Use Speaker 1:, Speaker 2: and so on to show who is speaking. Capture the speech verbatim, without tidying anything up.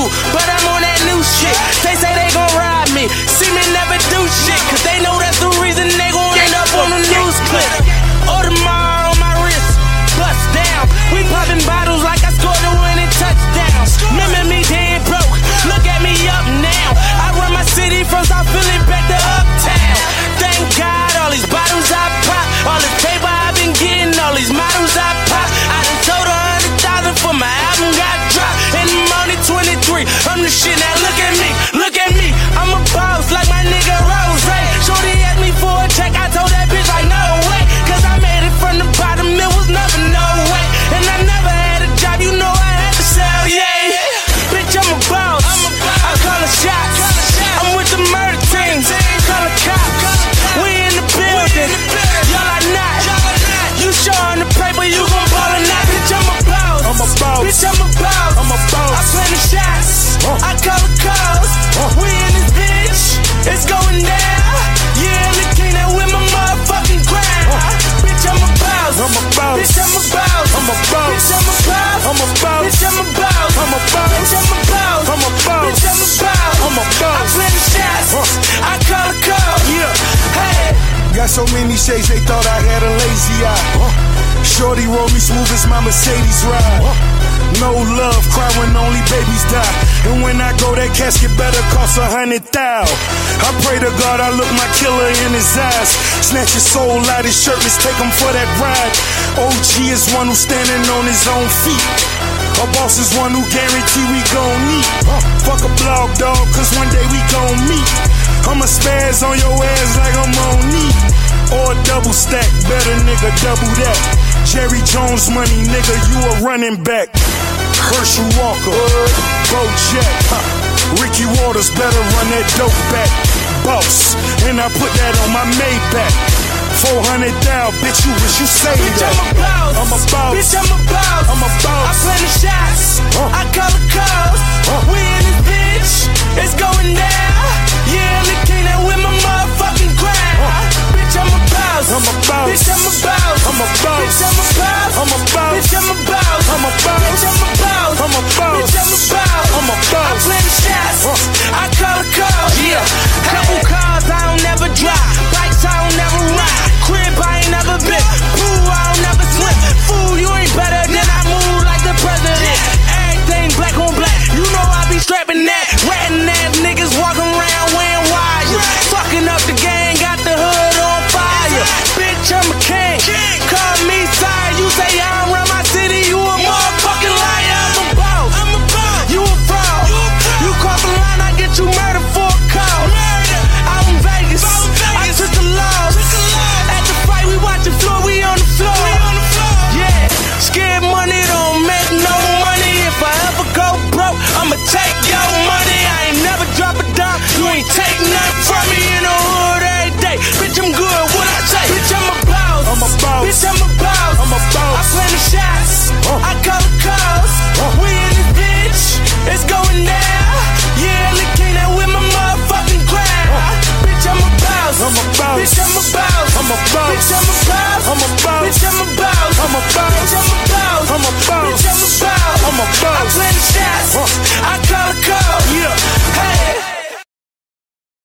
Speaker 1: but I'm on that new shit. They say they gon' ride me, see me never do shit, cause they know that's the reason they gon' end up on the news clip. Audemars on my wrist, bust down. We poppin' bottles like I scored a winning touchdown. Remember me dead broke, look at me up now. I run my city from South Philly back to Uptown. Thank God all these bottles I pop, all this paper I've been getting, all these models I pop. I done sold a hundred thousand for my album got dropped, and I'm only twenty-three. I'm the shit, now look at me, look at me. I'm a boss like my nigga Rose. Shorty asked me for a check, I told that bitch like no way, cause I made it from the bottom, it was never no way. And I never had a job, you know I had to sell, yeah. Bitch, I'm a boss, I call a shots. I'm with the murder team, call a cop. We in the building, y'all are not. You showing the paper, you gon' ball or not. Bitch, I'm a boss, I'm a boss. Bitch, I'm a boss, I'm a boss. I play the shots, I call the calls. We in this bitch, it's going down. Yeah, I'm the king that with my motherfucking crown. Bitch, I'm a boss, I'm a boss. Bitch, I'm a boss, I'm a boss. Bitch, I'm a boss, I'm a boss. Bitch, I'm a boss, I'm a boss. Bitch, I'm a boss, I'm a boss. Bitch, I'm a boss, I'm a boss. I play the shots, I call the calls. Yeah, hey.
Speaker 2: Got so many shades, they thought I had a lazy eye. Shorty roll me smooth as my Mercedes ride. No love, cry when only babies die. And when I go, that casket better cost a hundred thou. I pray to God I look my killer in his eyes. Snatch his soul out his shirt, let's take him for that ride. O G is one who's standing on his own feet. Our boss is one who guarantee we gon' meet. Fuck a blog, dog, cause one day we gon' meet. I'ma spaz on your ass like I'm on knee. Or a double stack, better nigga, double that. Jerry Jones money, nigga, you a running back. Herschel Walker, Bo Jack, huh. Ricky Waters, better run that dope back. Boss, and I put that on my Maybach. Four hundred down, bitch, you wish you saved
Speaker 1: bitch,
Speaker 2: that.
Speaker 1: I'm a boss,
Speaker 2: I'm a boss.
Speaker 1: Bitch, I'm a boss,
Speaker 2: I'm a boss.
Speaker 1: I play the shots, huh. I call the calls. Huh. We in this bitch, it's going down. Yeah, I'm the king that with my motherfucking crown. Huh. Bitch, I'm a boss, I'm a boss. Bitch, I'm a boss, I'm a boss. Bitch, I'm a boss, I'm a boss. Bitch, I'm a boss, I'm a boss. Bitch, I'm a boss, I'm a boss. Bitch, I'm a boss, I'm a boss. I play the shots, huh. I call the calls. Yeah, couple cars I don't never drive, bikes I don't never ride, crib I ain't never been, pool I don't never swim. Fool, you ain't better than I move like the president. Everything black on black, you know I be strapping that. Ratting ass niggas walking around wearing wires, fucking up the gang, got the hood on fire. Bitch, I'm a king, call me sire. You say I don't run my city, you a motherfucking liar. I'm a boss, I'm a boss. You a fraud, you cross the line, I get you murdered for a cause. I'm in Vegas, I took the laws. At the fight, we watch the floor, we on the floor. Yeah, scared money don't make no money. If I ever go broke, I'ma take your money. I ain't never drop a dime, you ain't take nothing from me in the hood every day. Bitch, I'm good, what I say? Bitch, I'm a boss, I'm a boss. Bitch, I'm a boss, I'm a boss. I play the shots, huh. I call the calls. Huh. We in this bitch, it's going down. Yeah, I'm the king that with my motherfucking crown. Huh. Bitch, I'm a boss, I'm a boss. Bitch, I'm a boss, I'm a boss. Bitch, I'm a boss, I'm a boss. Bitch, I'm a boss, I'm a boss. Bitch, I'm a boss, I'm a boss. Bitch, I'm a boss, I'm a boss. I play the shots, huh. I call the